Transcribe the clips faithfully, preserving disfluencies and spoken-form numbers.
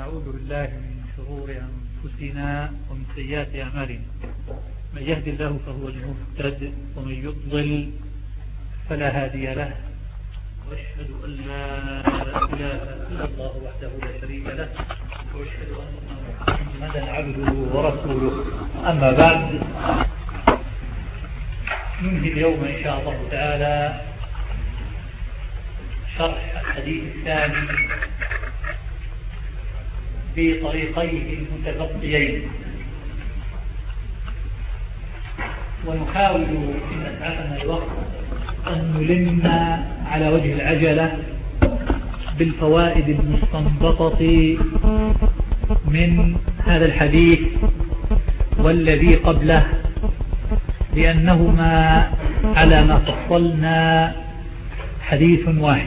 ونعوذ بالله من شرور أنفسنا ومن سيئات أعمالنا. من يهد الله فهو المهتد ومن يضلل فلا هادي له، وأشهد أن لا إله إلا الله وحده لا شريك له، وأشهد أن محمدا عبده ورسوله. أما بعد، ننهي اليوم إن شاء الله تعالى شرح الحديث الثاني بطريقيه المتبقيين، ونحاول إن أسعفنا الوقت أن نلم على وجه العجلة بالفوائد المستنبطة من هذا الحديث والذي قبله، لأنهما على ما فصلنا حديث واحد.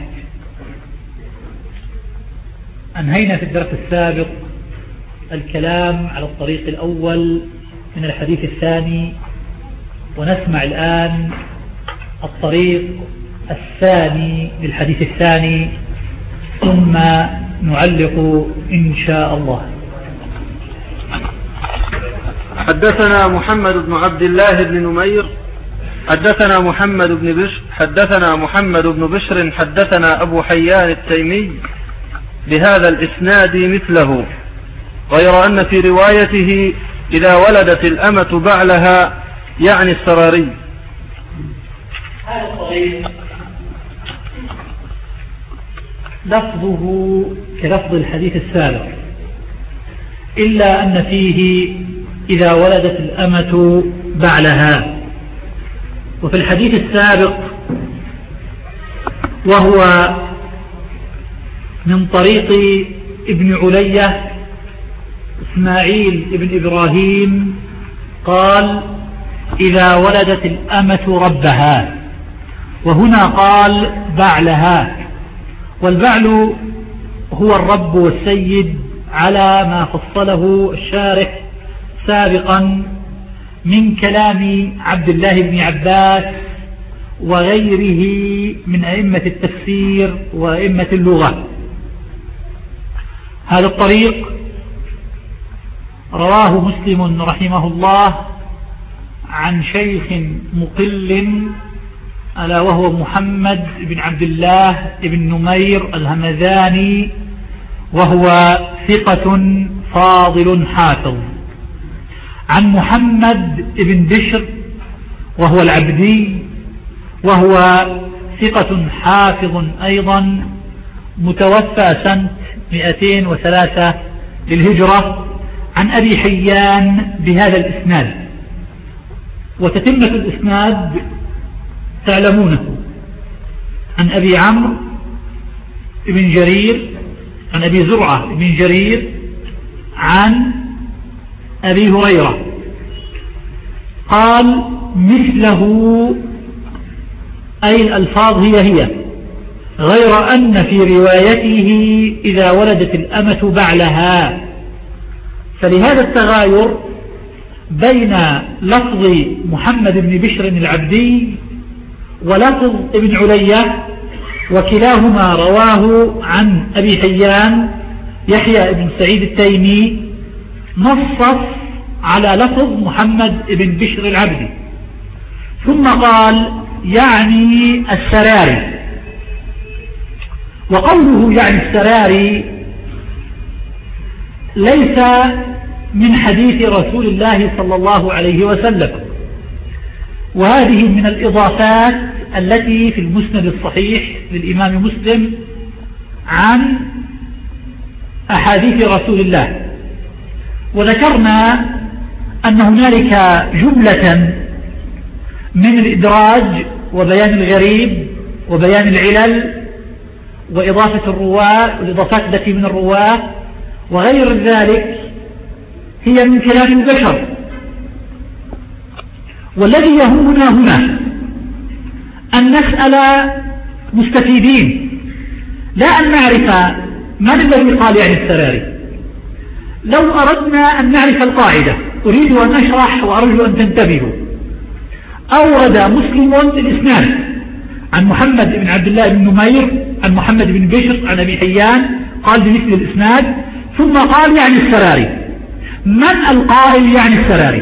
أنهينا في الدرس السابق الكلام على الطريق الأول من الحديث الثاني، ونسمع الآن الطريق الثاني للحديث الثاني، ثم نعلق إن شاء الله. حدثنا محمد بن عبد الله بن نمير حدثنا محمد بن بشر حدثنا محمد بن بشر حدثنا أبو حيان التيمي بهذا الإسناد مثله، غير أن في روايته إذا ولدت الأمة بعلها يعني السراري. هذا الطريق لفظه كلفظ الحديث السابق، إلا أن فيه إذا ولدت الأمة بعلها. وفي الحديث السابق وهو من طريق ابن علية إسماعيل ابن إبراهيم قال إذا ولدت الأمة ربها، وهنا قال بعلها، والبعل هو الرب والسيد على ما فصله الشارح سابقا من كلام عبد الله بن عباس وغيره من أئمة التفسير وأئمة اللغة. هذا الطريق رواه مسلم رحمه الله عن شيخ مقل ألا وهو محمد بن عبد الله بن نمير الهمذاني، وهو ثقة فاضل حافظ، عن محمد بن بشر وهو العبدي، وهو ثقة حافظ أيضا، متوفى سنة مئتين وثلاثة للهجرة، عن أبي حيان بهذا الإسناد. وتتمة الإسناد تعلمونه، عن أبي عمرو بن جرير عن أبي زرعة بن جرير عن أبي هريرة قال مثله، أي الألفاظ هي هي، غير أن في روايته إذا ولدت الأمة بعلها. فلهذا التغاير بين لفظ محمد بن بشر العبدي ولفظ ابن علية، وكلاهما رواه عن أبي حيان يحيى بن سعيد التيمي، نص على لفظ محمد بن بشر العبدي، ثم قال يعني السراري. وقوله يعني السراري ليس من حديث رسول الله صلى الله عليه وسلم، وهذه من الإضافات التي في المسند الصحيح للإمام مسلم عن أحاديث رسول الله. وذكرنا أن هنالك جملة من الإدراج وبيان الغريب وبيان العلل وإضافة الرواة والإضافات التي من الرواة وغير ذلك هي من كلام البشر. والذي يهمنا هنا أن نسأل مستفيدين، لا أن نعرف من الذي قال يعني السراري. لو أردنا أن نعرف القاعدة، أريد أن أشرح وأرجو أن تنتبهوا. أورد مسلم الإسناد عن محمد بن عبد الله بن نمير عن محمد بن بشر عن أبي حيان قال بمثل الإسناد، ثم قال يعني السراري. من القائل يعني السراري؟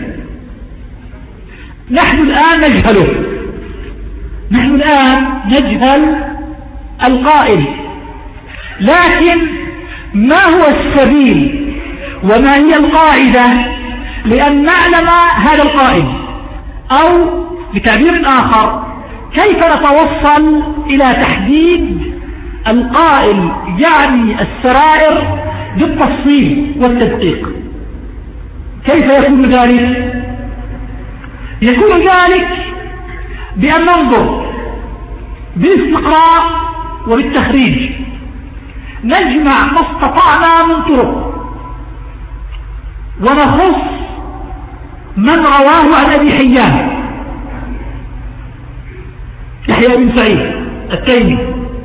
نحن الآن نجهله، نحن الآن نجهل القائل، لكن ما هو السبيل وما هي القاعدة لأن نعلم هذا القائل؟ أو بتعبير آخر كيف نتوصل إلى تحديد القائل يعني السرائر بالتفصيل والتدقيق؟ كيف يكون ذلك؟ يكون ذلك بأن ننظر بالاستقراء وبالتخريج، نجمع ما استطعنا من طرق ونخص من رواه عن أبي حيان يحيى بن سعيد التيمي،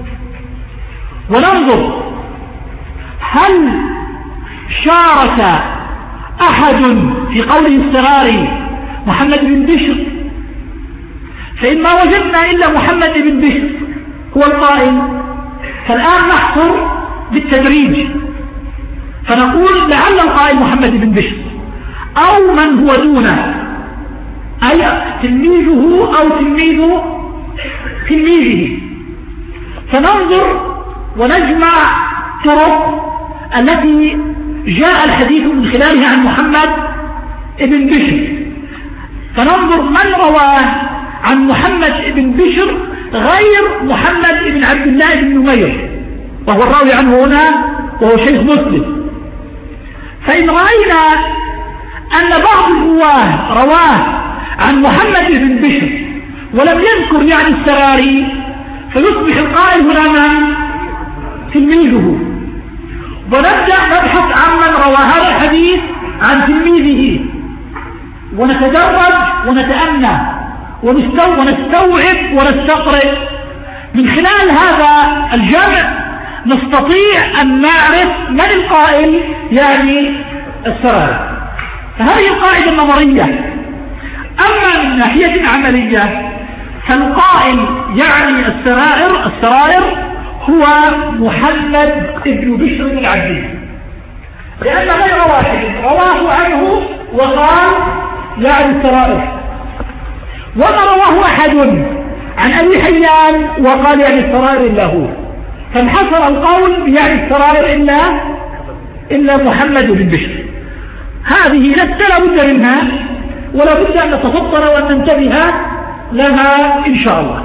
وننظر هل شارك أحد في قوله الصغار محمد بن بشر، فإن ما وجدنا إلا محمد بن بشر هو القائل، فالآن نحصر بالتدريج فنقول لعل القائل محمد بن بشر أو من هو دونه، أي تلميذه أو تلميذ تلميذه، فننظر ونجمع طرق التي جاء الحديث من خلالها عن محمد بن بشر، فننظر من رواه عن محمد بن بشر غير محمد بن عبد الله بن نمير وهو الراوي عنه هنا وهو شيخ مسلم. فإن رأينا أن بعض الرواه رواه عن محمد بن بشر ولم يذكر يعني السراري، فيصبح القائل هنا من تلميذه، ونبدأ نبحث عن من روى هذا الحديث عن تلميذه، ونتدرج ونتأنى ونستوعب ونستقرئ. من خلال هذا الجمع نستطيع أن نعرف من القائل يعني السرائر. فهذه القاعدة النظرية. أما من ناحية عملية فالقائل يعني السرائر السرائر هو محمد بن بشر العبدي، لأن غير واحد رواه عنه وقال يعني السرائر، وما رواه أحد عن أبي حيان وقال يعني السرائر له، فانحصر القول يعني السرائر إلا إلا محمد بن بشر. هذه لست لابد منها ولا بد أن نتفطن وأن ننتبه لها إن شاء الله.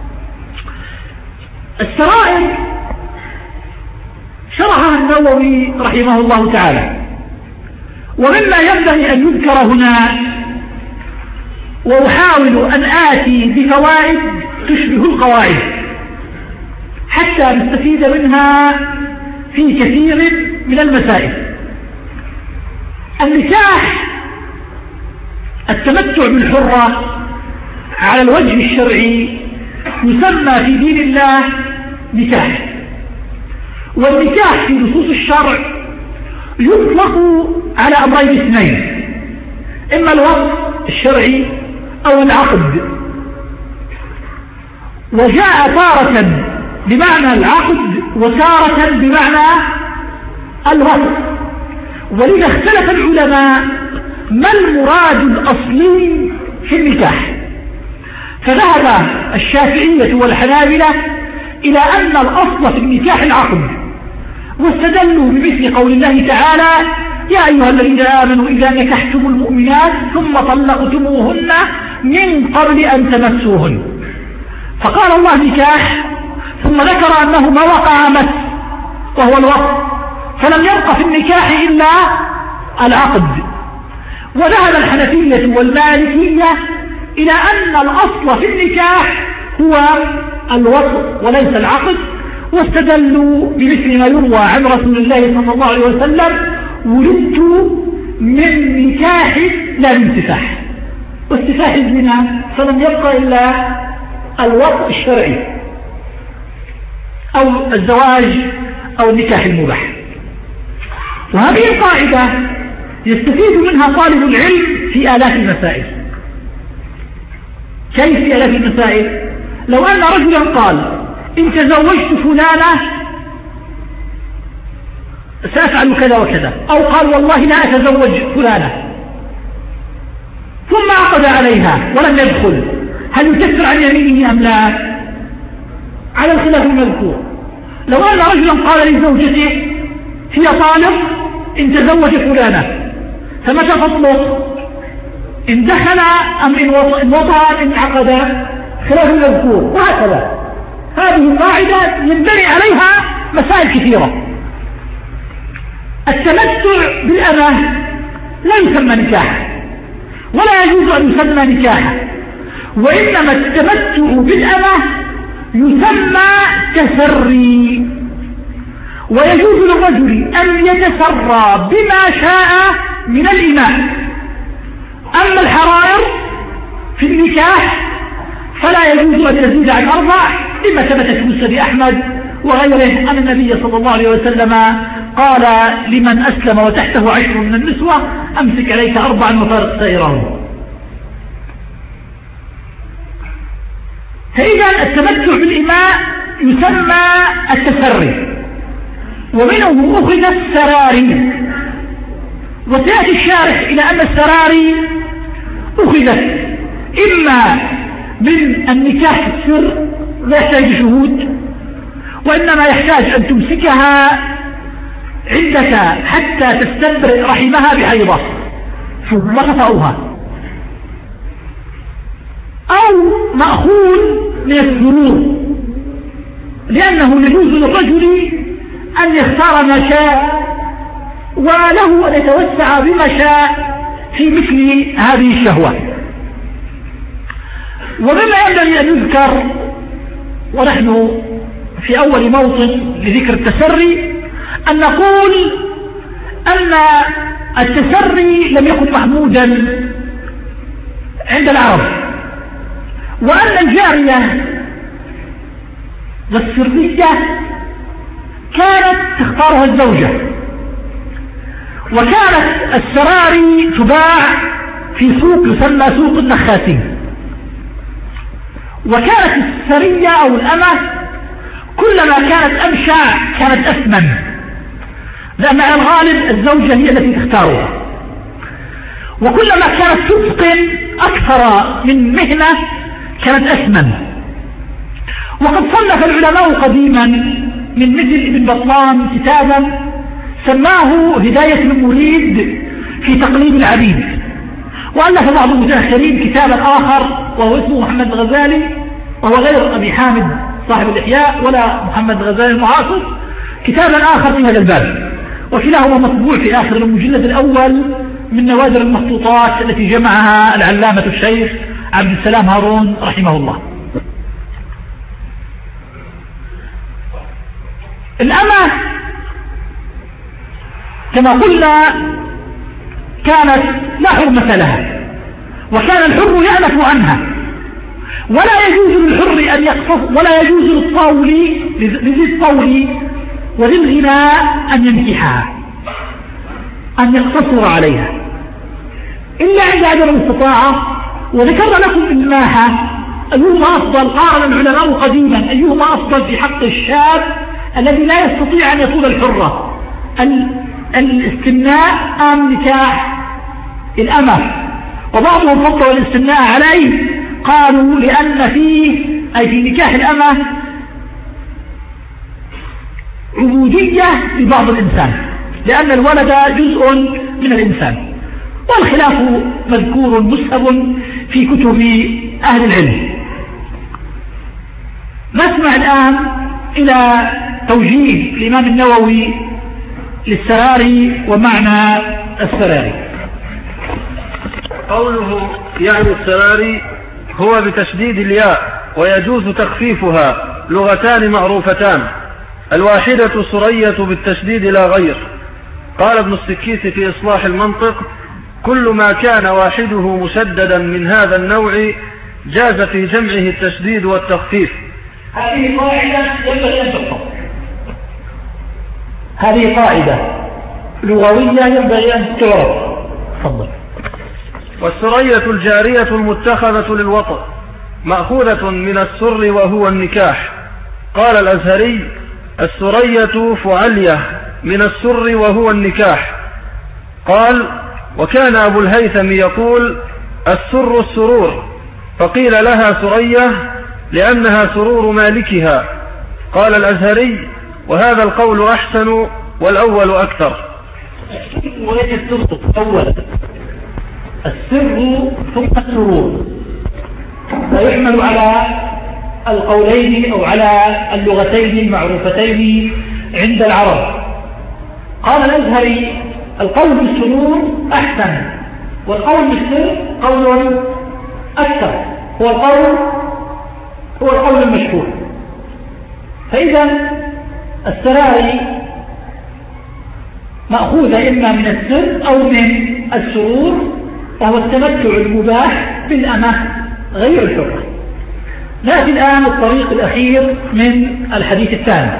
السرائر شرحها النووي رحمه الله تعالى، ومما ينبغي أن يذكر هنا، وأحاول أن آتي بفوائد تشبه القواعد حتى نستفيد منها في كثير من المسائل. النكاح التمتع بالحرة على الوجه الشرعي يسمى في دين الله نكاح، والنكاح في نصوص الشرع يطلق على أمرين اثنين، إما الوصف الشرعي أو العقد، وجاء تارة بمعنى العقد وتارة بمعنى الوصف، ولذا اختلف العلماء ما المراد الأصلي في النكاح. فذهب الشافعية والحنابلة إلى أن الأصل في النكاح العقد، واستدلوا بمثل قول الله تعالى يا أيها الذين آمنوا إذا نكحتم المؤمنات ثم طلقتموهن من قبل أن تمسوهن، فقال الله نكاح ثم ذكر أنه ما وقع مس وهو الوصف، فلم يبق في النكاح إلا العقد. وذهب الحنفية والمالكية إلى أن الأصل في النكاح هو الوصف وليس العقد، واستدلوا بمثل ما يروى عن رسول الله صلى الله عليه وسلم ولدت من نكاح لا من سفاح، واستفاح الزنا فلم يبقى إلا الوصف الشرعي أو الزواج أو النكاح المباح. وهذه القاعدة يستفيد منها طالب العلم في آلاف المسائل. كيف في آلاف المسائل؟ لو أن رجلا قال إن تزوجت فلانة سأفعل كذا وكذا، أو قال والله لا أتزوج فلانة ثم عقد عليها ولم يدخل، هل يكفر عن يمينه أم لا؟ على الخلاف المذكور. لو أن رجلا قال لزوجته هي طالب إن تزوج فلانة فمتى تطلق؟ إن دخل أم إن وطأ إن عقد؟ خلاف المذكور. وهكذا هذه قاعدة ينبني عليها مسائل كثيرة. التمتع بالأمة لا يسمى نكاحا ولا يجوز أن يسمى نكاحا، وإنما التمتع بالأمة يسمى تسري، ويجوز للرجل أن يتسرى بما شاء من الإماء. أما الحرائر في النكاح فلا يجوز أن يزيد عن أربع، لما ثبت في مسند أحمد وغيره أن النبي صلى الله عليه وسلم قال لمن أسلم وتحته عشر من النسوة أمسك عليك أربعا وفارق سائرهم. فإذا التمتع بالإماء يسمى التسري، ومنه أخذ السراري، وسيأتي الشارح إلى أن السراري أخذت إما من النكاح في السر لا يحتاج شهود، وإنما يحتاج أن تمسكها عندك حتى تستبرئ رحمها بحيضة ثم تطأها، أو مأخوذ من السرور، لأنه يجوز للرجل أن يختار ما شاء وله أن يتوسع بما شاء في مثل هذه الشهوة. ومما ينبغي أن يذكر ونحن في أول موطن لذكر التسري أن نقول أن التسري لم يكن محمودا عند العرب، وأن الجارية والسرية كانت تختارها الزوجة، وكانت السراري تباع في سوق يسمى سوق النخاسين، وكانت السرية أو الأمة كلما كانت أمشع كانت أثمن، لأن على الغالب الزوجة هي التي تختارها، وكلما كانت تتقن أكثر من مهنة كانت أثمن. وقد صنف العلماء قديما من مثل ابن بطلان كتابا سماه هداية المريد في تقليد العبيد، وألف بعض المتأخرين كتابا آخر وهو اسمه محمد الغزالي، وهو غير أبي حامد صاحب الإحياء ولا محمد الغزالي المعاصر، كتابا آخر في هذا الباب، وكلاهما مطبوع في آخر المجلد الأول من نوادر المخطوطات التي جمعها العلامة الشيخ عبد السلام هارون رحمه الله. الأمة كما قلنا كانت لا حرمة لها، وكان الحر يأنف عنها، ولا يجوز للحر أن يقصف، ولا يجوز للطاول لذي الطول وذي الغناء أن ينكحها، أن يقتصر عليها إلا عند عدم الاستطاعة. وذكرنا لكم الماحة أيهما أفضل، قارن العلماء قديما أيهما أفضل في حق الشاب الذي لا يستطيع أن يطول الحرة، الاستمناء أم نكاح الأمة؟ وبعضهم فضلوا الاستمناء عليه، قالوا لأن فيه أي في نكاح الأمة عبودية لبعض الإنسان، لأن الولد جزء من الإنسان، والخلاف مذكور مسهب في كتب أهل العلم. نسمع الآن إلى توجيه الإمام النووي للسراري ومعنى السراري. قوله يعني السراري هو بتشديد الياء ويجوز تخفيفها، لغتان معروفتان، الواحدة سرية بالتشديد لا غير. قال ابن السكيت في إصلاح المنطق: كل ما كان واحده مشددا من هذا النوع جاز في جمعه التشديد والتخفيف. هذه قاعدة ينبغي أن تحفظ، هذه قاعدة لغوية ينبغي أن تعرف. تفضل. والسرية الجارية المتخذة للوطء مأخوذة من السر وهو النكاح. قال الأزهري: السرية فعلية من السر وهو النكاح. قال: وكان أبو الهيثم يقول: السر السرور، فقيل لها سرية لأنها سرور مالكها. قال الأزهري: وهذا القول أحسن والأول أكثر. وليس السر أولا، السر ثم السرور، لا يحمل على القولين أو على اللغتين المعروفتين عند العرب. قال الأزهري: القول بالسرور أحسن، والقول بالسر قول أكثر، هو القول هو القول المشهور. فإذا السراري مأخوذة إما من السر أو من السرور، وهو التمتع المباح بالأمة غير الحرة. نأتي الآن الطريق الأخير من الحديث الثاني.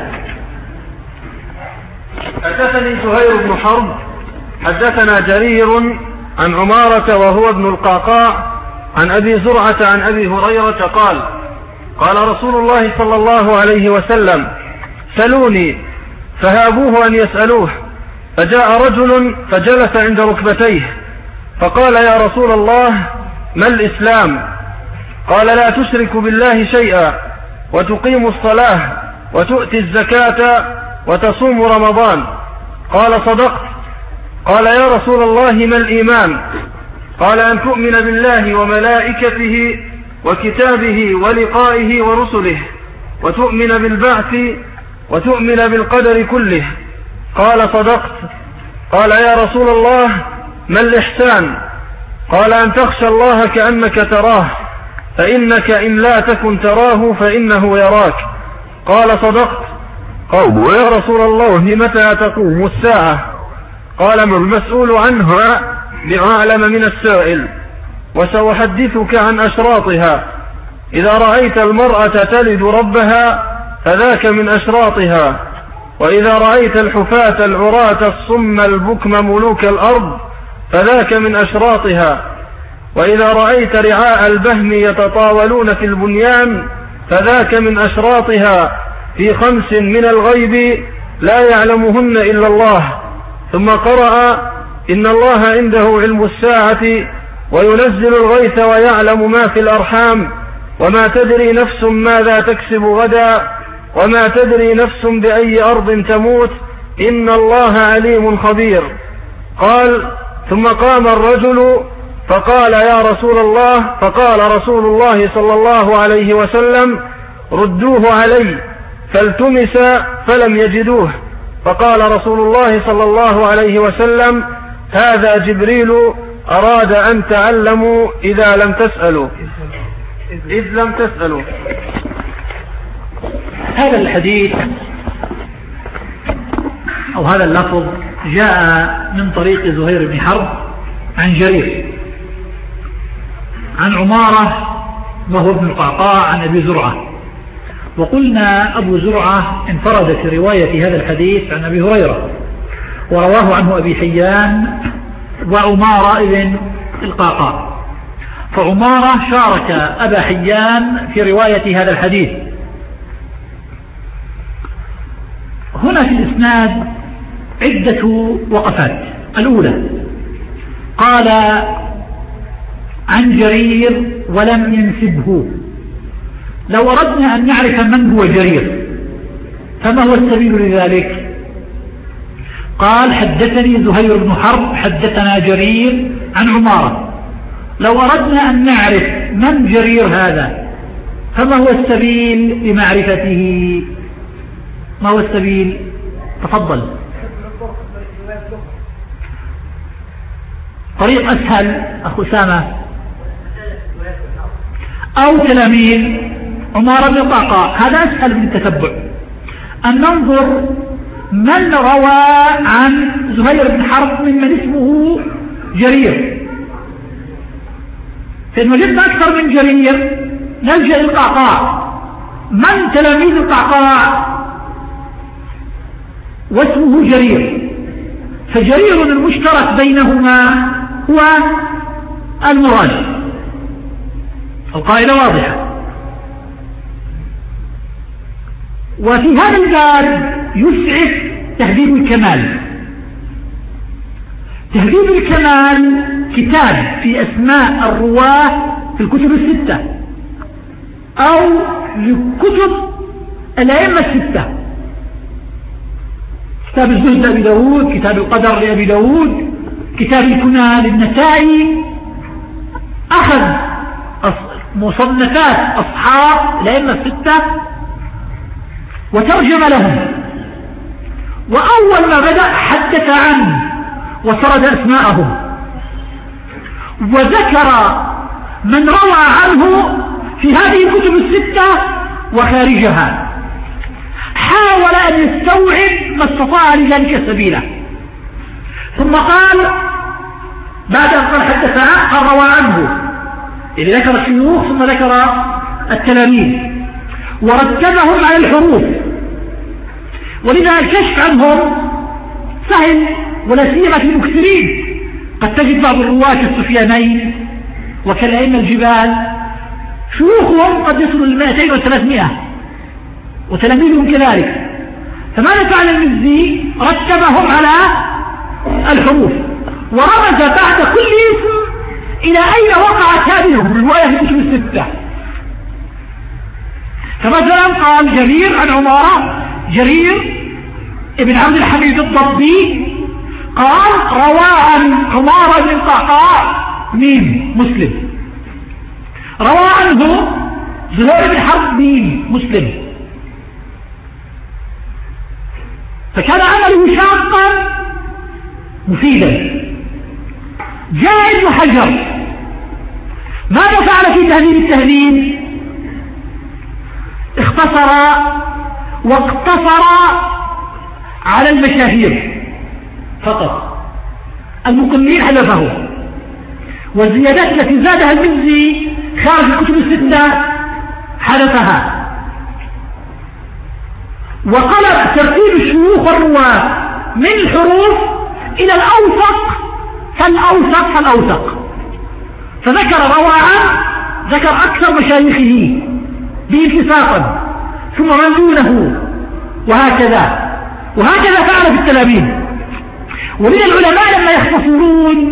حدثني زهير بن حرب حدثنا جرير عن عمارة وهو ابن القعقاع عن أبي زرعة عن أبي هريرة قال: قال رسول الله صلى الله عليه وسلم: سلوني، فهابوه أن يسألوه، فجاء رجل فجلس عند ركبتيه فقال: يا رسول الله، ما الإسلام؟ قال: لا تشرك بالله شيئا، وتقيم الصلاة، وتؤتي الزكاة، وتصوم رمضان. قال: صدقت. قال: يا رسول الله، ما الإيمان؟ قال: أن تؤمن بالله وملائكته وكتابه ولقائه ورسله، وتؤمن بالبعث، وتؤمن بالقدر كله. قال: صدقت. قال: يا رسول الله، ما الإحسان؟ قال: أن تخشى الله كأنك تراه، فإنك إن لا تكن تراه فإنه يراك. قال: صدقت. قالوا: يا رسول الله، متى تقوم الساعة؟ قال: ما المسؤول عنها بأعلم من السائل، وسأحدثك عن أشراطها. إذا رأيت المرأة تلد ربها فذاك من أشراطها، وإذا رأيت الحفاة العراة الصم البكم ملوك الأرض فذاك من أشراطها، وإذا رأيت رعاء البهم يتطاولون في البنيان فذاك من أشراطها، في خمس من الغيب لا يعلمهن إلا الله. ثم قرأ: إن الله عنده علم الساعة وينزل الغيث ويعلم ما في الأرحام، وما تدري نفس ماذا تكسب غدا، وما تدري نفس بأي أرض تموت، إن الله عليم خبير. قال: ثم قام الرجل فقال: يا رسول الله فقال رسول الله صلى الله عليه وسلم: ردوه علي. فالتمس فلم يجدوه، فقال رسول الله صلى الله عليه وسلم: هذا جبريل أراد أن تعلموا إذا لم تسألوا إذ لم تسألوا. هذا الحديث أو هذا اللفظ جاء من طريق زهير بن حرب عن جرير عن عمارة وهو ابن القعقاع عن أبي زرعة. وقلنا أبو زرعة انفرد في رواية هذا الحديث عن أبي هريرة، ورواه عنه أبي حيان وعمارة ابن القعقاع، فعمارة شارك أبا حيان في رواية هذا الحديث. هنا في الإسناد عدة وقفات. الأولى: قال عن جرير ولم ينسبه. لو أردنا أن نعرف من هو جرير فما هو السبيل لذلك؟ قال: حدثني زهير بن حرب حدثنا جرير عن عمارة. لو أردنا أن نعرف من جرير هذا فما هو السبيل لمعرفته؟ ما هو السبيل؟ تفضل. طريق أسهل أخو أسامة أو تلاميذ عمارة بن القعقاع، هذا أسهل من التتبع. أن ننظر من روى عن زهير بن حرب ممن اسمه جرير، فإن وجدنا أكثر من جرير نلجأ للقعقاع. من تلاميذ القعقاع واسمه جرير، فجرير المشترك بينهما هو المراجع. القاعدة واضحة. وفي هذا الباب يسعف تهذيب الكمال. تهذيب الكمال كتاب في أسماء الرواة في الكتب الستة أو لكتب الأئمة الستة، كتاب الزهد لأبي داود، كتاب القدر لأبي داود، كتاب الكنى للنسائي، أخذ مصنفات أصحاب الأئمة الستة وترجم لهم، وأول ما بدأ حدث عنه وسرد أسماءهم وذكر من روى عنه في هذه الكتب الستة وخارجها، حاول أن يستوعب ما استطاع لذلك سبيلا، ثم قال بعد أن قال حدث عنه قال روى عنه، إذا ذكر الشيوخ ثم ذكر التلاميذ ورتبهم على الحروف، ولذا الكشف عنهم سهل ولا سيما في المكثرين، قد تجد بعض الرواة كالسفيانين وكالأئمة الجبال شيوخهم قد يصلوا للمائتين وثلاثمائة وتلاميذهم كذلك، فماذا فعل المزي؟ رتبهم على الحروف ورمز بعد كل اسم إلى أين وقعت هذه الرواية في الكتب الستة. فمثلا قال جرير عن عمارة، جرير ابن عبد الحميد الضبي قال روى عن عمارة بن القعقاع ميم مسلم، روى عنه زهير بن حرب ميم مسلم، فكان عمله شاقا مفيدا. جاء ابن حجر ماذا فعل في تهذيب التهذيب؟ اختصر واقتصر على المشاهير فقط، المقنين حذفه، والزيادات التي زادها المزي خارج الكتب الستة حذفها، وقلب ترتيب الشيوخ والرواة من الحروف إلى الأوثق فالأوثق فالأوثق، فذكر روى عنه ذكر أكثر مشايخه باتفاقا ثم من دونه، وهكذا وهكذا فعل في التلاميذ. ولذا العلماء لما يختصرون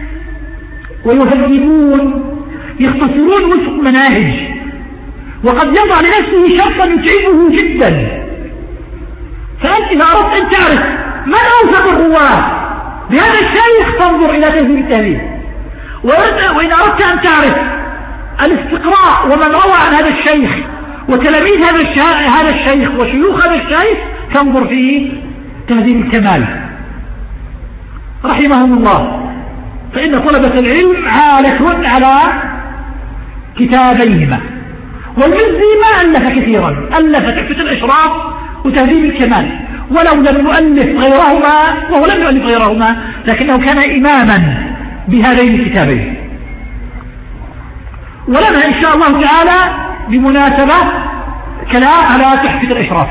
ويهذبون يختصرون وفق مناهج، وقد يضع لنفسه شرطا يتعبه جدا، فأنت إذا أردت أن تعرف من أوثق الرواة بهذا الشيخ تنظر إلى تهذيب التهذيب، وإن أردت أن تعرف الاستقراء ومن روى عن هذا الشيخ وتلاميذ هذا الشيخ وشيوخ هذا الشيخ تنظر في تهذيب الكمال رحمهم الله. فإن طلبة العلم عالة على كتابيهما، والمزي ما ألف كثيرا، ألف تحفة الإشراف وتهذيب الكمال، ولو لم يؤلف غيرهما، وهو لم يؤلف غيرهما لكنه كان إماما بهذين الكتابين. ولنا إن شاء الله تعالى بمناسبة كلام على تحفة الإشراف.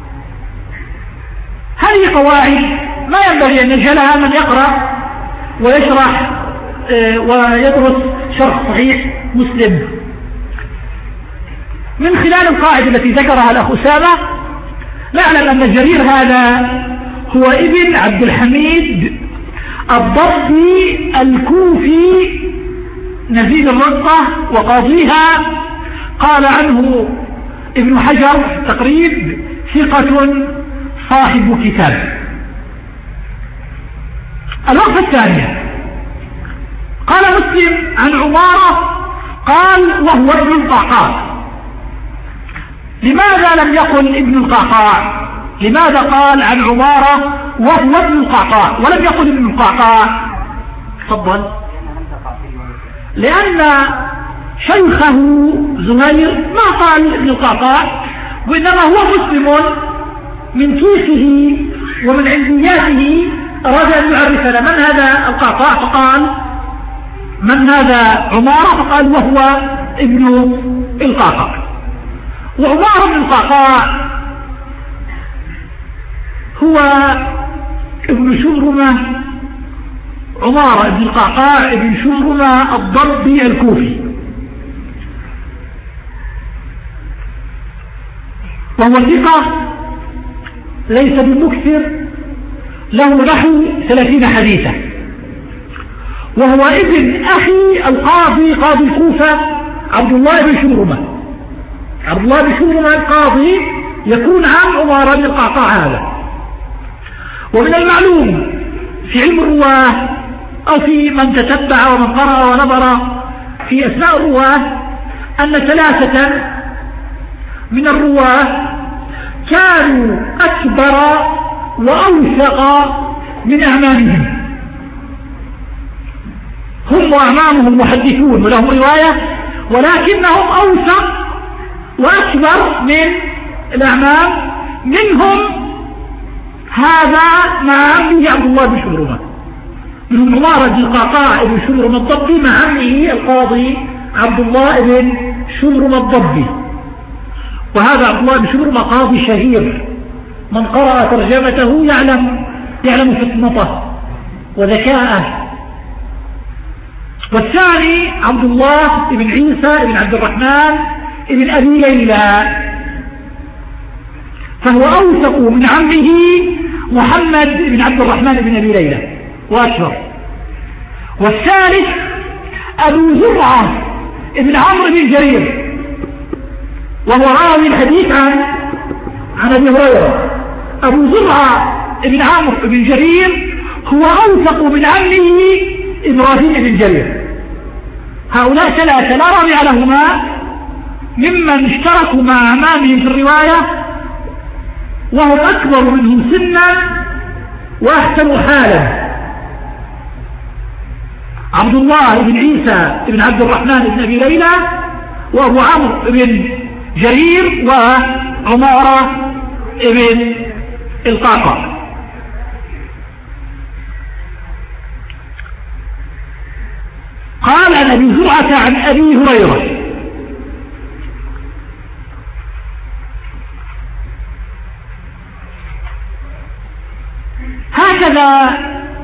هذه قواعد ما ينبغي أن يجهلها من يقرأ ويشرح ويدرس شرح صحيح مسلم. من خلال القاعدة التي ذكرها الأخ أسامة نعلم أن جرير هذا هو ابن عبد الحميد الضبي الكوفي نزيل الرقة وقاضيها. قال عنه ابن حجر تقريب ثقة صاحب كتاب. الوقفة الثانية قال مسلم عن عمارة قال وهو ابن القعقاع. لماذا لم يقل ابن القعقاع؟ لماذا قال عن عمارة وهو ابن القعقاع ولم يقل ابن القعقاع؟ تفضل. لأن شيخه زهير ما قال ابن القعقاع، وإنما هو مسلم من كيسه ومن علمياته أراد أن يعرفنا من هذا القعقاع، فقال من هذا عمارة، فقال وهو ابن القعقاع. وعمارة بن القعقاع هو ابن شبرمة، عمارة بن القعقاع ابن شبرمة الضبي الكوفي، وهو ثقة ليس بمكثر له نحو ثلاثين حديثا، وهو ابن أخي القاضي قاضي الكوفة عبد الله بن شبرمة. عبد الله بن شبرمة القاضي يكون عن عمر بن القعقاع هذا. ومن المعلوم في علم الرواه أو في من تتبع ومن قرأ ونظر في أسماء الرواه أن ثلاثة من الرواه كانوا أكبر وأوثق من أعمامهم، هم وأعمامهم محدثون ولهم رواية، ولكنهم أوثق وأكبر من الأعمام، منهم هذا مع عمه عبد الله بن شبرمة، منهم عمارة بن القعقاع بن شبرمة الضبي مع عمه القاضي عبد الله بن شبرمة الضبي. وهذا عبد الله بن شبرمة قاضي شهير، من قرأ ترجمته يعلم يعلم فطنته وذكاءه. والثاني عبد الله بن عيسى بن عبد الرحمن بن أبي ليلى، فهو أوثق من عمه محمد بن عبد الرحمن بن أبي ليلى وأشهر. والثالث أبو زرعة بن عمرو بن جرير، وهو راوي الحديث عن عن أبي هريرة. أبو زرعة بن عمرو بن جرير هو أوثق من عمه إبراهيم بن جرير. هؤلاء ثلاثة لا رابع لهما ممن اشتركوا مع أعمامهم في الرواية، وهم أكبر منهم سنا وأحسن حالا. عبد الله بن عيسى بن عبد الرحمن بن أبي ليلى، وأبو عمرو بن جرير، وعمارة بن القعقاع. قال عن أبي زرعة عن أبي هريرة: هكذا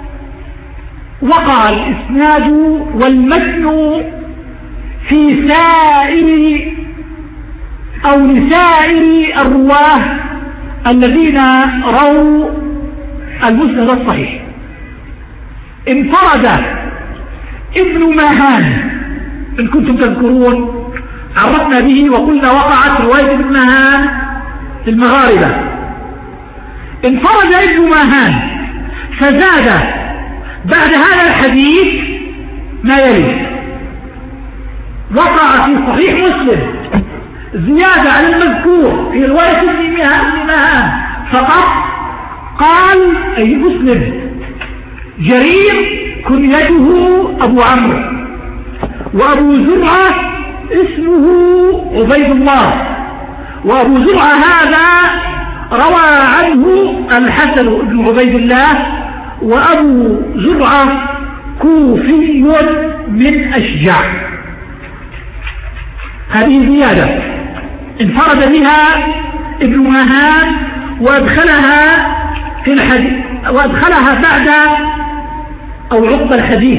وقع الإسناد والمتن في سائر أو لسائر الرواه الذين رووا المسند الصحيح. انفرد ابن ماهان، إن كنتم تذكرون عرفنا به وقلنا وقعت رواية ابن ماهان في المغاربة. انفرد ابن ماهان فزاد بعد هذا الحديث ما يلي. وقع في صحيح مسلم زيادة على المذكور في رواية ابن ماهان فقط، قال أي مسلم: جرير كنيته أبو عمرو، وأبو زرعة اسمه عبيد الله. وأبو زرعة هذا روى عنه الحسن بن عبيد الله، وأبو زرعة كوفي من أشجع. هذه زيادة انفرد بها ابن ماهان وأدخلها في الحديث، وأدخلها بعد أو عقب الحديث.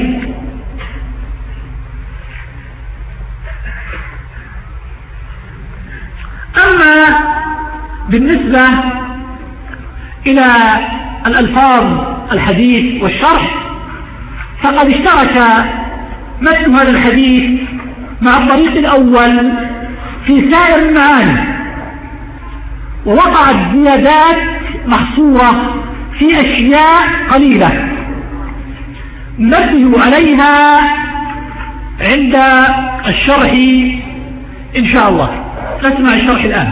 أما بالنسبة إلى الألفاظ الحديث والشرح فقد اشترك متن هذا الحديث مع الطريق الأول في سائر المعاني، ووقعت زيادات محصورة في أشياء قليلة نبه عليها عند الشرح إن شاء الله. نسمع الشرح الآن.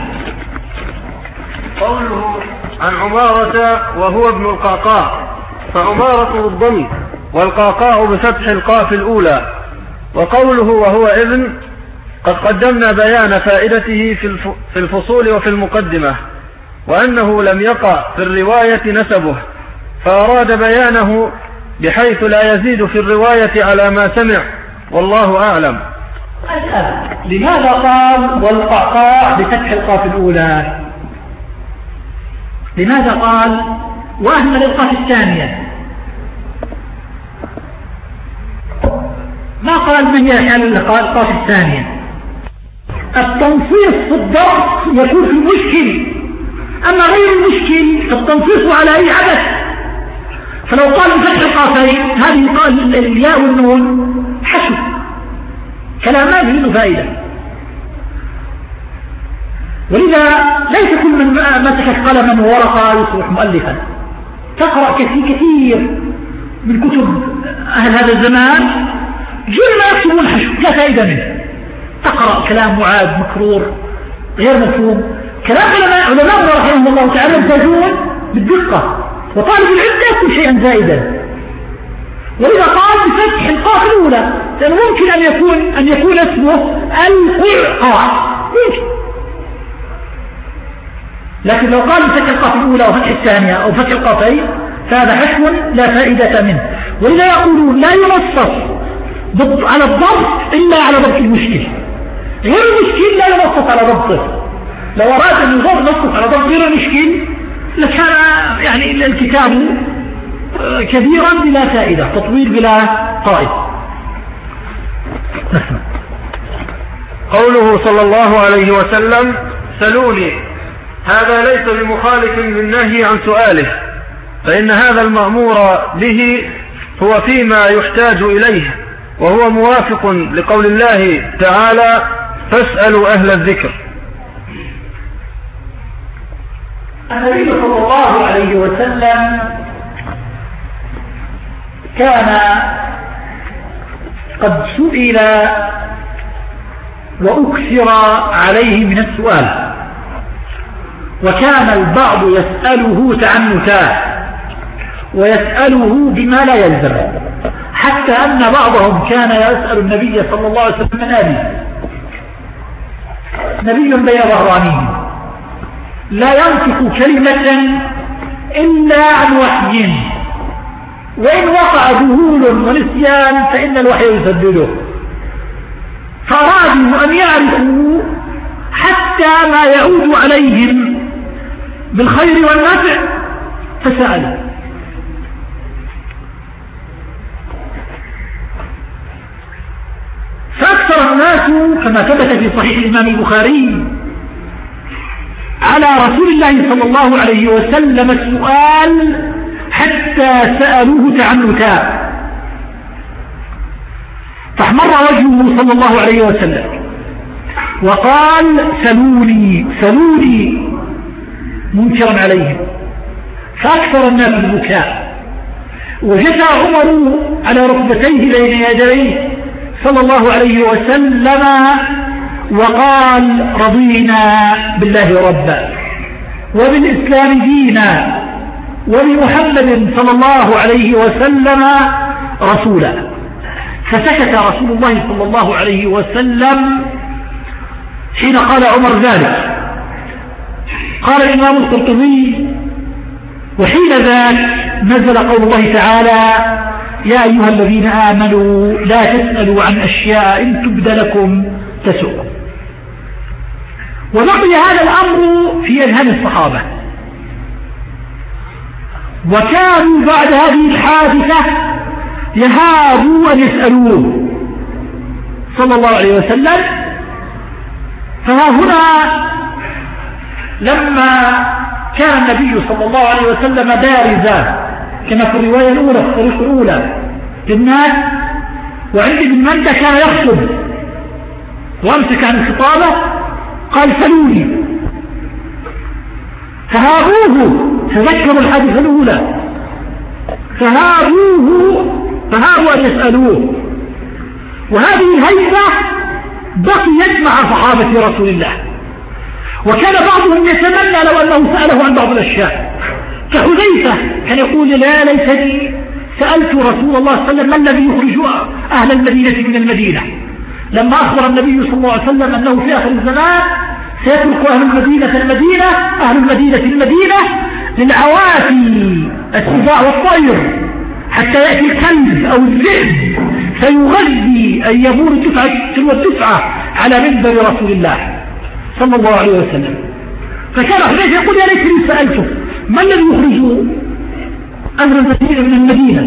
قوله عن عمارة وهو ابن القعقاع، فعمارة بالضم والقعقاع بفتح القاف الأولى. وقوله وهو ابن قد قدمنا بيان فائدته في الفصول وفي المقدمة، وأنه لم يقع في الرواية نسبه، فأراد بيانه بحيث لا يزيد في الرواية على ما سمع، والله أعلم. لماذا قال والقعقاع بفتح القاف الأولى؟ لماذا قال وأهمل القاف الثانية؟ ما قال من يحل القاف الثانية؟ التنصيص في الضبط يكون في المشكل، أما غير المشكل فالتنصيص على أي عدد فلو قال بفتح القافين هذه قال الياء والنون حشو كلام ما فيه فائدة. ولذا ليس كل من مسك قلما وورقة يصبح مؤلفا. تقرأ كثير كثير من كتب أهل هذا الزمان جل ما يكتبون حشو لا فائدة منه. تقرأ كلام معاد مكرور غير مفهوم. كلام علماء علماء رحمه الله تعالى يمتازون بالدقة، وطالب العلم لا يكون شيئا زائدا. وإذا قال بفتح القاف الأولى لأنه ممكن أن يكون أن يكون اسمه القعقاع ممكن، لكن لو قال بفتح القاف الأولى وفتح الثانية أو فتح القافين فهذا حشو لا فائدة منه. ولذا يقولون لا ينصص على الضبط إلا على ضبط المشكل، غير المشكل لا ينصص على ضبطه. لو أراد أن ينصص على ضبط غير المشكل لكان يعني الكتاب كبيرا بلا فائدة، تطويل بلا قائد. قوله صلى الله عليه وسلم سلوني، هذا ليس بمخالف للنهي عن سؤاله، فإن هذا المأمور به هو فيما يحتاج إليه، وهو موافق لقول الله تعالى فاسألوا أهل الذكر. النبي صلى الله عليه وسلم كان قد سئل وأكثر عليه من السؤال، وكان البعض يسأله تعنتا ويسأله بما لا يلزم، حتى أن بعضهم كان يسأل النبي صلى الله عليه وسلم نبي نبي بين ظهرانيه لا ينطق كلمة إلا عن وحي، وإن وقع ذهول ونسيان فإن الوحي يسدده. فأرادوا أن يعرفوا حتى ما يعود عليهم بالخير والنفع فسألوا. فأكثر الناس كما ثبت في صحيح الإمام البخاري على رسول الله صلى الله عليه وسلم السؤال حتى سألوه تعنتا، فاحمر وجهه صلى الله عليه وسلم وقال سلوني سلوني منكرا عليهم، فأكثر الناس البكاء، وجثى عمر على ركبتيه بين يديه صلى الله عليه وسلم وقال رضينا بالله ربا وبالإسلام دينا وبمحمد صلى الله عليه وسلم رسولا. فسكت رسول الله صلى الله عليه وسلم حين قال عمر ذلك. قال الإمام القرطبي وحين ذاك نزل قول الله تعالى يا أيها الذين آمنوا لا تسألوا عن أشياء إن تبد لكم تسؤ. ونقل هذا الأمر في أذهان الصحابة، وكانوا بعد هذه الحادثة يهابوا أن يسألوه صلى الله عليه وسلم. فها هنا لما كان النبي صلى الله عليه وسلم بارزا كما في الرواية الأولى في الطريق الأولى للناس، وعند ابن مندة كان يخطب وامسك عن الخطابة قال سلوني، فهابوه تذكروا الحادثة الأولى فهابوه فهابوا أن يسألوه. وهذه الهيبة بقيت مع صحابة رسول الله، وكان بعضهم يتمنى لو أنه سأله عن بعض الأشياء، كحذيفة كان يقول لا ليتني سألت رسول الله صلى الله عليه وسلم ما الذي يخرج أهل المدينة من المدينة، لما أخبر النبي صلى الله عليه وسلم أنه في آخر الزمان سيترك أهل المدينة المدينة أهل المدينة المدينة للعوافي السباع والطير حتى يأتي الكلب أو الذئب فيغذي أن يمور الدفعة تلو الدفعة على منبر رسول الله صلى الله عليه وسلم. فكان حذيفة يقول يا ليتني سألته ما الذي يخرج أهل المدينة من المدينة،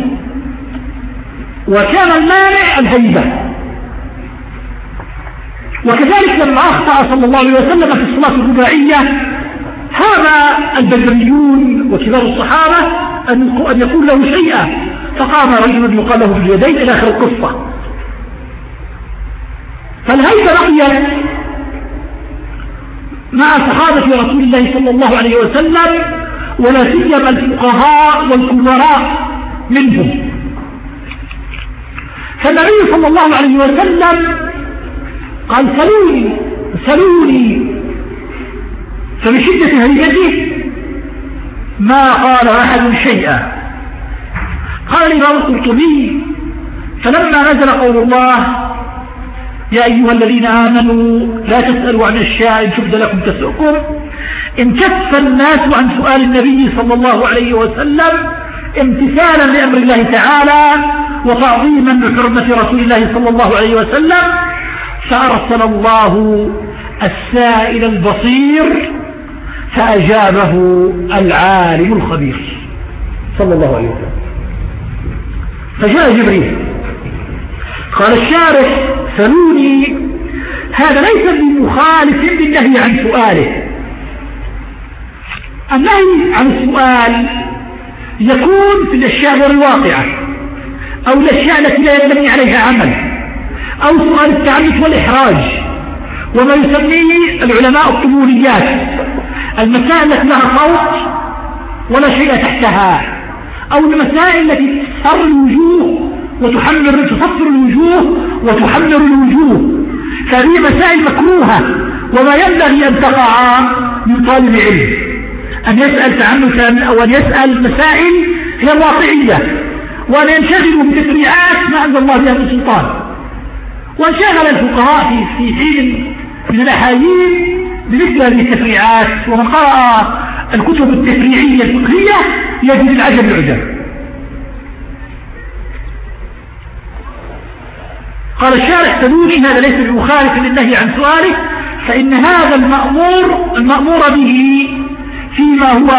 وكان المانع الهيبة. وكذلك لما أخطأ صلى الله عليه وسلم في الصلاة الرباعية هذا البدريون وكبار الصحابة أن يقول له شيئا، فقام رجل يقال له باليدين إلى آخر القصة. فالهيبة بقيت مع صحابة رسول الله صلى الله عليه وسلم، ولا سيما الفقهاء والكبراء منهم. فالنبي صلى الله عليه وسلم قال سلوني سلوني، فبشدة هيبته ما قال أحد شيئا. قال الإمام القرطبي: فلما نزل قول الله يا أيها الذين آمنوا لا تسألوا عن أشياء إن تبد لكم تسؤكم، انكف الناس عن سؤال النبي صلى الله عليه وسلم امتثالا لأمر الله تعالى وتعظيما لحرمة رسول الله صلى الله عليه وسلم، فأرسل الله السائل البصير فأجابه العالم الخبير صلى الله عليه وسلم. فجاء جبريل قال الشارح: سلوني، هذا ليس بمخالف بالنهي عن سؤاله. النهي عن السؤال يكون في الأشياء غير الواقعة أو الأشياء التي لا ينبني عليها عمل، أو سؤال التعنت والإحراج، وما يسميه العلماء الطموليات، المسائل التي لها صوت ولا شيء تحتها، أو المسائل التي تسر الوجوه وتحمر تصفر الوجوه وتحمر الوجوه، فهذه مسائل مكروهة، وما ينبغي أن تقع من طالب علم أن يسأل تعنتا أو أن يسأل مسائل هي واقعية، وأن ينشغلوا بتفريعات ما أنزل الله بها من سلطان. وانشغل الفقهاء في في حين من الأحايين بمثل هذه التفريعات، ومن قرأ الكتب التفريعية الفقهية يجد العجب العجب. قال الشارح: سلوني، هذا ليس بمخالف للنهي عن سؤاله، فإن هذا المأمور المأمور به فيما هو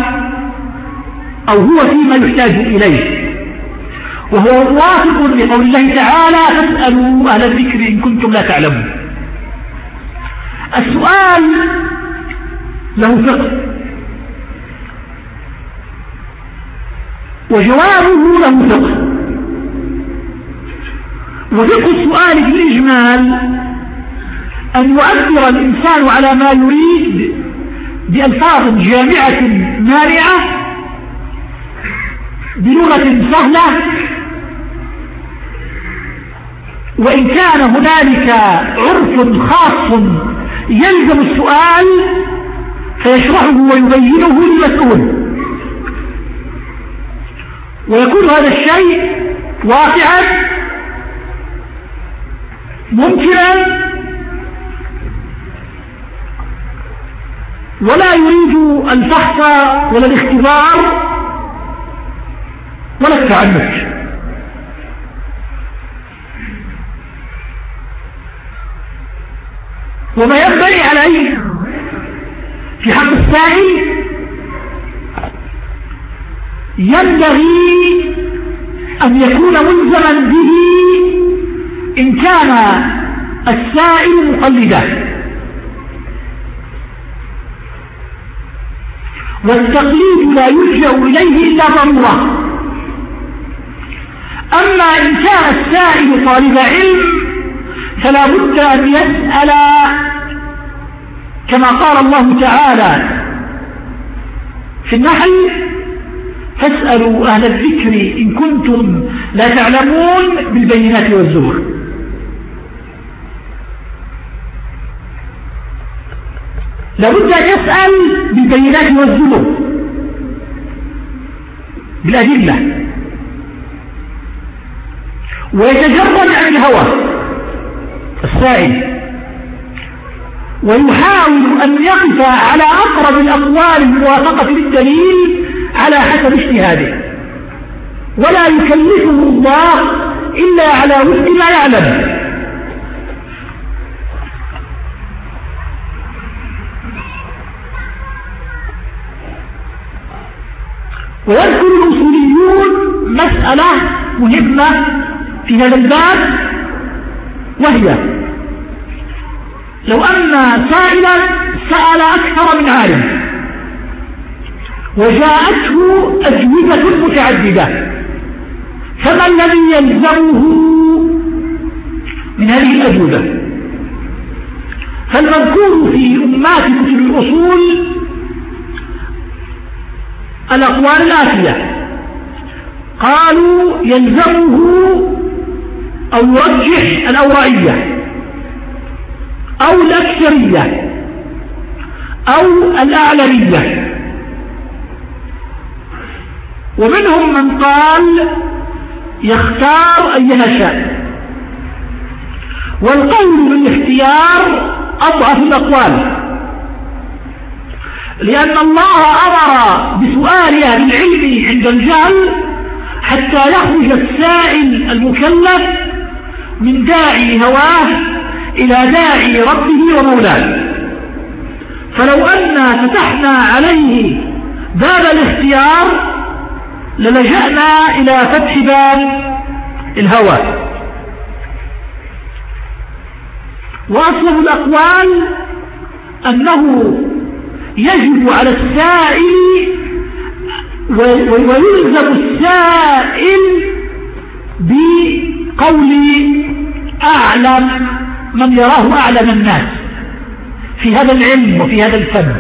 أو هو فيما يحتاج إليه، وهو موافق لقول الله تعالى: فاسألوا أهل الذكر إن كنتم لا تعلمون. السؤال له فقه، وجوابه له فقه. وفقه السؤال بالإجمال أن يؤثر الإنسان على ما يريد بألفاظ جامعة مانعة بلغة سهلة، وإن كان هنالك عرف خاص يلزم السؤال فيشرحه ويبينه للمسؤول، ويكون هذا الشيء واقعا ممكنا، ولا يريد الفحص ولا الاختبار ولا التعنت. وما ينبغي عليه في حق السائل ينبغي أن يكون ملزما به إن كان السائل مقلدا، والتقليد لا يلجأ إليه إلا ضرورة. أما إن كان السائل طالب علم فلا بد أن يسأل كما قال الله تعالى في النحل: فاسألوا أهل الذكر إن كنتم لا تعلمون بالبينات والزبر. لابد أن يسأل بالبينات والزبر بالأدلة، ويتجرد عن الهوى السائل، ويحاول أن يقف على أقرب الأقوال الموافقة للدليل على حسب اجتهاده، ولا يكلفه الله إلا على وفق ما يعلم. ويذكر الأصوليون مسألة مهمة في هذا الباب، وهي: لو أن سائلا سأل أكثر من عالم وجاءته أجوبة متعددة، فما الذي يلزمه من هذه الأجوبة؟ فالمذكور في أمات كتب الأصول الأقوال الآتية: قالوا يلزمه أو يرجح الأورائية أو الأكثرية أو الأعلمية، ومنهم من قال يختار أيها شاء. والقول بالاختيار أضعف الأقوال، لأن الله أمر بسؤال أهل العلم عند الجهل حتى يخرج السائل المكلف من داعي هواه إلى داعي ربه ومولاه. فلو أن فتحنا عليه باب الاختيار للجأنا إلى فتح باب الهوى. وأصل الأقوال أنه يجب على السائل ويلزم السائل بقول أعلم من يراه أعلم الناس في هذا العلم وفي هذا الفن،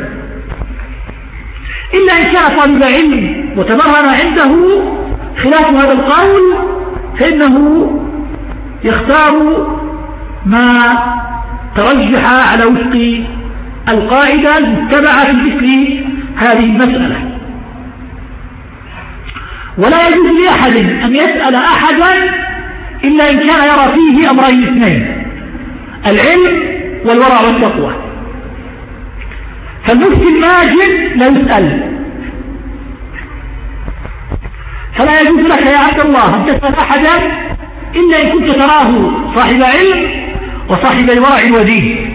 إلا إن كان طالب علم وتبرهن عنده خلاف هذا القول فإنه يختار ما ترجح على وفق القاعدة المتبعة في مثل هذه المسألة. ولا يجوز لأحد أن يسأل أحدا إلا إن كان يرى فيه أمرين اثنين: العلم والورع والتقوى. فالمفتي الماجد لا يسأل، فلا يجوز لك يا عبد الله أن تسأل أحدا إلا إن كنت تراه صاحب علم وصاحب ورع ودين.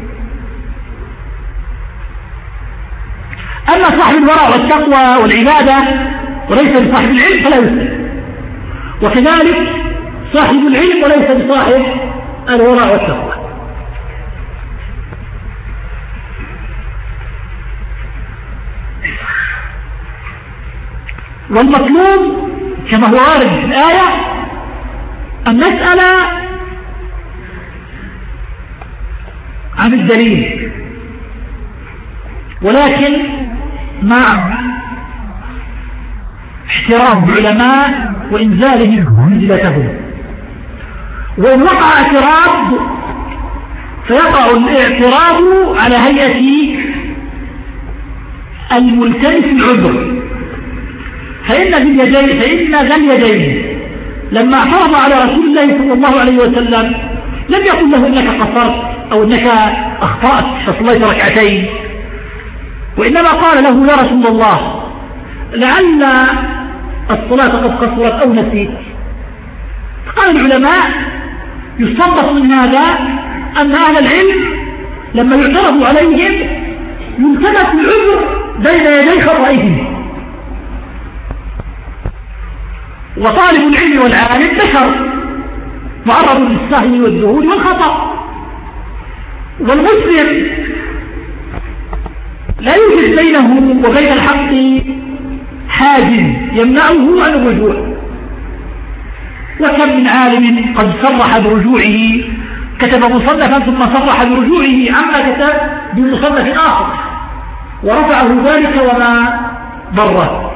أما صاحب الورع والتقوى والعبادة وليس بصاحب العلم فلا يسأل، وكذلك صاحب العلم وليس بصاحب الورع والتقوى. والمطلوب كما هو وارد في الآية أن نسأل عن الدليل، ولكن مع احترام العلماء وإنزالهم منزلتهم. وإن وقع اعتراض فيقع الاعتراض على هيئة الملتمس العذر، فإن ذي اليدين فإن ذا اليدين لما اعترض على رسول الله صلى الله عليه وسلم لم يقل له إنك قصرت أو إنك أخطأت فصليت ركعتين، وإنما قال له يا رسول الله لعل الصلاة قد قصرت أو نسيت. فقال العلماء يستنبط من هذا أن أهل العلم لما يعترض عليهم يلتمس العذر بين يدي خطئهم، وطالب العلم والعالم بشر معرض للسهو والذهول والخطأ، والمسلم لا يوجد بينه وبين الحق حاجز يمنعه عن الرجوع. وكم من عالم قد صرح برجوعه، كتب مصنفا ثم صرح برجوعه عما كتب بمصنف آخر ورفعه ذلك وما ضره.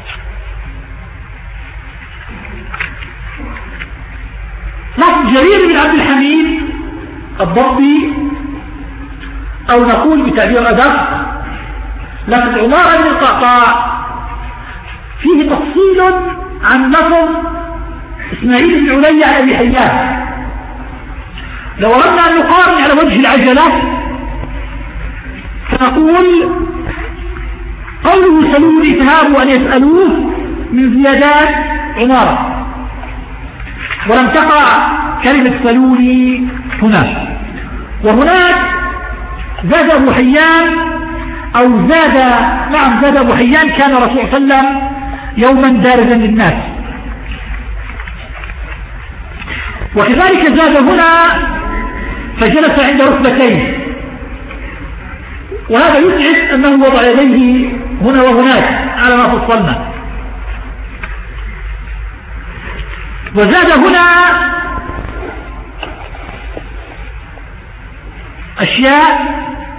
لفظ جرير بن عبد الحميد الضبي، أو نقول بتعبير أدق لفظ عمارة بن القعقاع، فيه تفصيل عن لفظ إسماعيل بن علي عن أبي حيان. لو أردنا أن نقارن على وجه العجلة فنقول قوله سلوني فهابوا أن يسألوه من زيادات عمارة، ولم تقع كلمة سلوني هنا. وهناك زاد أبو حيان أو زاد نعم زاد أبو حيان كان رسول الله صلى الله عليه وسلم يوما بارزا للناس. وكذلك زاد هنا فجلس عند ركبتين، وهذا يسعد أنه وضع يديه هنا وهناك فصلنا. وزاد هنا أشياء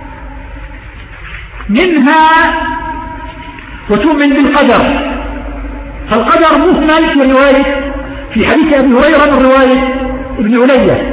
منها وتؤمن بالقدر، فالقدر مهمل في رواية في حديث أبي هريرة من رواية ابن علية.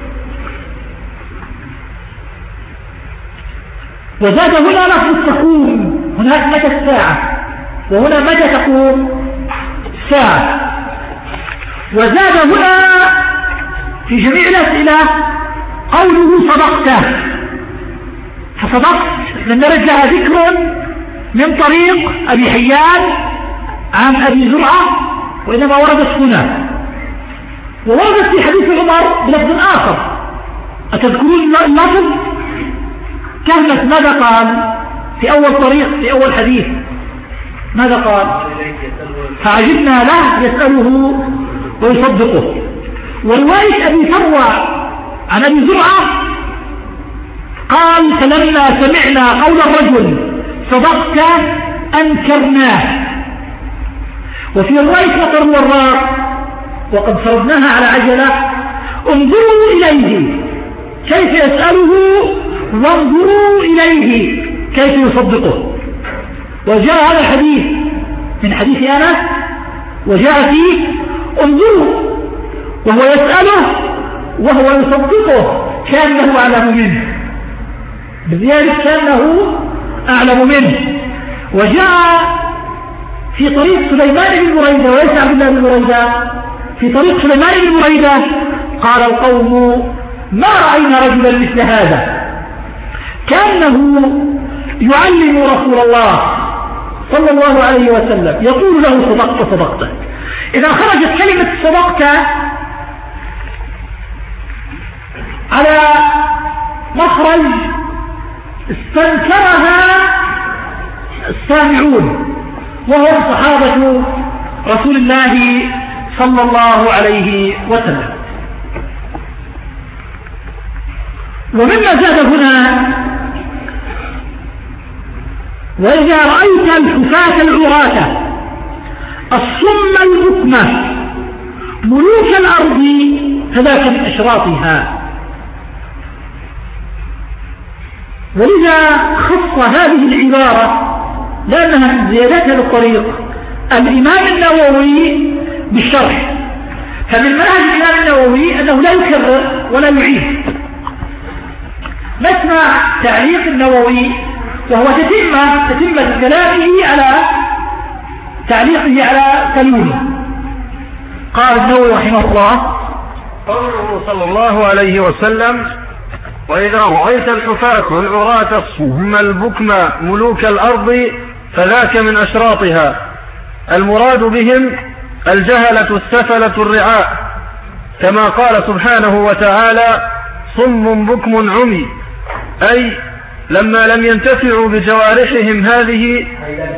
وزاد هنا لفظ تقوم، هناك متى الساعة وهنا متى تقوم الساعة. وزاد هنا في جميع الأسئلة قوله صدقت، فصدقت لم يرد لها ذكر من طريق أبي حيان عن أبي زرعة، وإنما وردت هنا. ووردت في حديث عمر بلفظ آخر، أتذكرون اللفظ؟ كهنة ماذا قال في أول طريق في أول حديث؟ ماذا قال؟ فعجبنا له يسأله ويصدقه. ورواية أبي فروع عن أبي زرعة قال فلما سمعنا قول الرجل صدقت أنكرناه. وفي رواية مطر الوراق وقد فرضناها على عجلة انظروا إليه كيف يسأله وانظروا إليه كيف يصدقه. وجاء هذا الحديث من حديث أنس وجاء فيه انظروا وهو يسأله وهو يصدقه كأنه أعلم منه، بذلك كأنه أعلم منه. وجاء في طريق سليمان بن بريدة وليس عبد الله بن بريدة، في طريق سليمان بن بريدة قال القوم ما رأينا رجلا مثل هذا كأنه يعلم رسول الله صلى الله عليه وسلم يقول له صدقت صدقت. إذا خرجت كلمة صدقت على مخرج استنكرها السامعون وهم صحابة رسول الله صلى الله عليه وسلم. ومما زاد هنا وإذا رأيت الحفاة العراة الصم البكمة ملوك الأرض فذاك من أشراطها. ولذا خص هذه العبارة لأنها من زيادتها للطريق الإمام النووي بالشرح. فمن منهج الإمام النووي أنه لا يكرر ولا يعيد. نسمع تعليق النووي وهو تتمة تتمة كلامه على تعليقه على كلامه. قال النووي رحمه الله قوله صلى الله عليه وسلم وإذا رأيت الحفاة العراة الصم البكم ملوك الأرض فذاك من أشراطها. المراد بهم الجهلة السفلة الرعاء، كما قال سبحانه وتعالى صم بكم عمي، أي لما لم ينتفعوا بجوارحهم هذه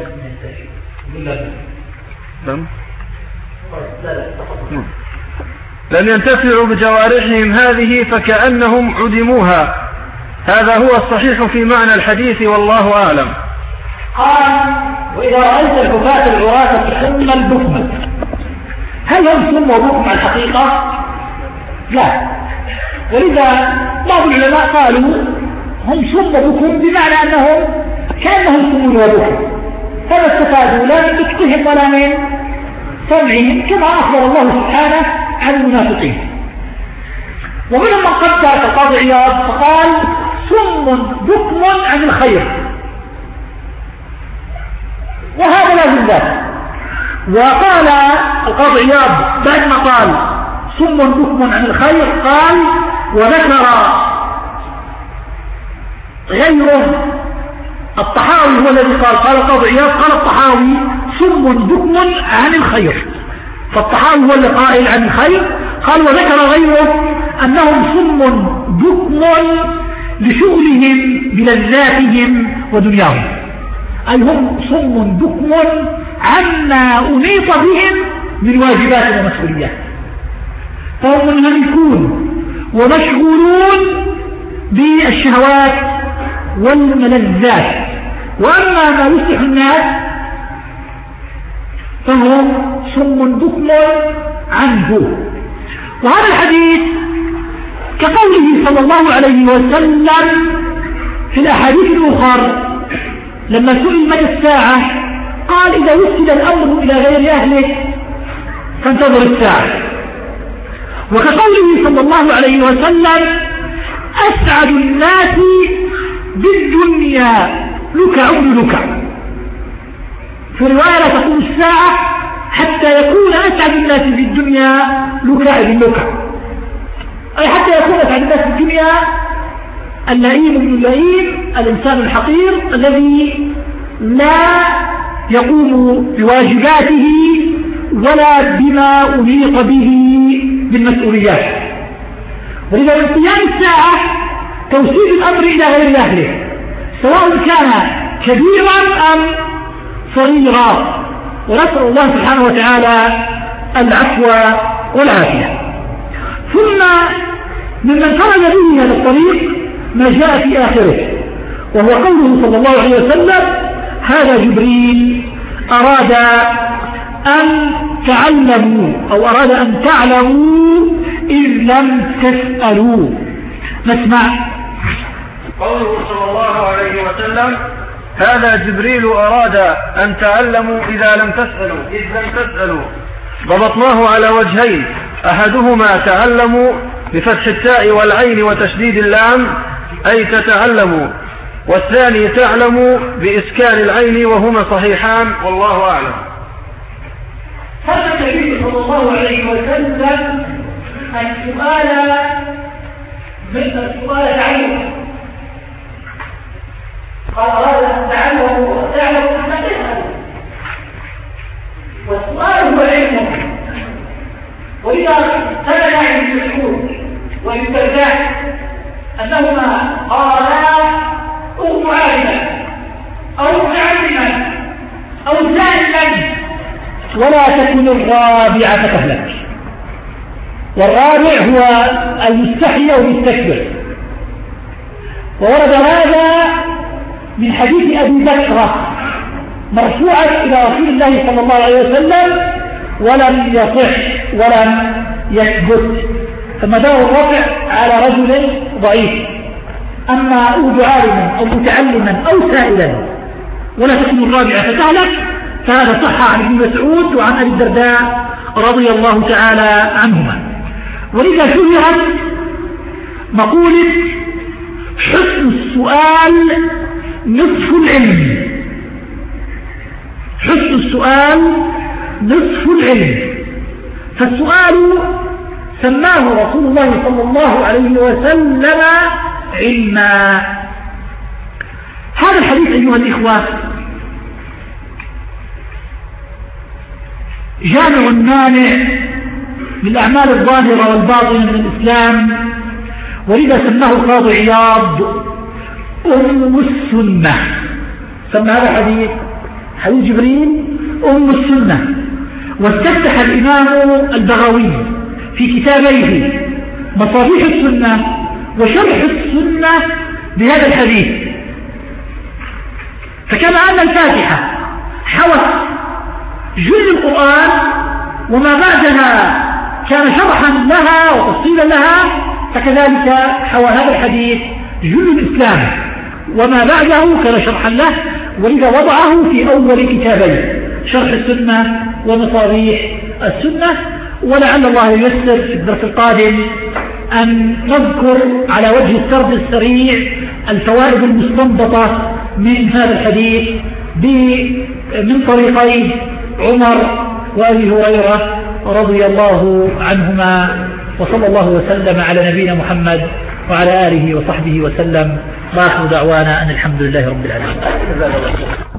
لم ينتفعوا بجوارحهم هذه فكأنهم عدموها. هذا هو الصحيح في معنى الحديث والله أعلم. قال وإذا رأيت الحفاة العراة الصم البكم، هل هم صم وبكم على الحقيقة؟ لا. ولذا بعض العلماء قالوا هم صم وبكم بمعنى أنهم كأنهم صم وبكم، فما استفادوا لا من نطقهم ولا من سمعهم كما أخبر الله سبحانه عن المنافقين. ومنهم من قدر كالقاضي عياض فقال صم بكم عن الخير، وهذا لا زال. وقال القاضي عياض بعد ما قال صم بكم عن الخير قال وذكر غيره الطحاوي هو الذي قال قال القاضي عياض قال الطحاوي صم بكم عن الخير، فالطحاوي هو اللي قائل عن الخير. قال وذكر غيره أنهم صم بكم لشغلهم بلذاتهم ودنياهم، أي هم صم بكم عما أنيط بهم من واجبات ومسؤوليات، فهم منهمكون ومشغولون بالشهوات والملذات. وأما ما يصلح الناس فهم صم بكم عنه. وهذا الحديث كقوله صلى الله عليه وسلم في الأحاديث الأخرى لما سئل متى الساعة قال إذا وصل الأمر إلى غير أهله فانتظر الساعة. وكقوله صلى الله عليه وسلم أسعد الناس بالدنيا لكع ابن لكع. في رواية لا تقوم الساعة حتى يكون أسعد الناس في الدنيا لكع ابن لكع، أي حتى يكون أسعد الناس في الدنيا اللئيم ابن اللئيم، الإنسان الحقير الذي لا يقوم بواجباته ولا بما أليق به بالمسؤوليات. ولذا من قيام الساعة توسيد الأمر إلى غير أهله سواء كان كبيرا أم صغيرا، ونسأل الله سبحانه وتعالى العفو والعافية. ثم ممن خرج به هذا الطريق ما جاء في آخره، وهو قوله صلى الله عليه وسلم هذا جبريل أراد أن تعلموا أو أراد أن تعلموا إذ لم تسألوا. نسمع قوله صلى الله عليه وسلم هذا جبريل أراد أن تعلموا إذا لم تسألوا إذ لم تسألوا. ضبطناه على وجهين، أحدهما تعلموا بفتح التاء والعين وتشديد اللام أي تتعلموا، والثاني تعلموا بإسكان العين وهما صحيحان والله أعلم. هذا النبي صلى الله عليه وسلم السؤال مثل السؤال تعلم، قال أراد أن تعلموا وتعلموا ما تسألوا، والسؤال هو علم. ولذا قال ابن مسعود وابن الدرداء أنهما قالا أغم عالما أو متعلما أو سائلا ولا تكن الرابعة تهلك. والرابع هو المستحي أو المستكبر. وورد هذا من حديث أبي بكر مرفوعا إلى رسول الله صلى الله عليه وسلم ولم يصح ولم يثبت، فمدار الرفع على رجل ضعيف. أما أود عالما أو متعلما أو سائلا ولا تكون الرابعة فتهلك فهذا صح عن ابن مسعود وعن أبي الدرداء رضي الله تعالى عنهما. ولذا شهرت مقولة حسن السؤال نصف العلم. حسن السؤال نصف العلم. فالسؤال سماه رسول الله صلى الله عليه وسلم علما. هذا الحديث أيها الإخوة جامع مانع للأعمال الظاهرة والباطنة من الإسلام، ولذا سماه القاضي عياض أم السنة. سمى هذا الحديث حديث جبريل أم السنة. واستفتح الإمام البغوي في كتابيه مصابيح السنة وشرح السنة بهذا الحديث. فكما أن الفاتحة حوت جل القرآن وما بعدها كان شرحا لها وتفصيلا لها، فكذلك حوى هذا الحديث جل الإسلام وما بعده كان شرحا له، ولذا وضعه في أول كتابين شرح السنة ومصابيح السنة. ولعل الله ييسر في الدرس القادم أن نذكر على وجه السرد السريع الفوائد المستنبطة من هذا الحديث من طريقي عمر وأبي هريرة رضي الله عنهما. وصلى الله وسلم على نبينا محمد وعلى آله وصحبه وسلم. وآخر دعوانا أن الحمد لله رب العالمين.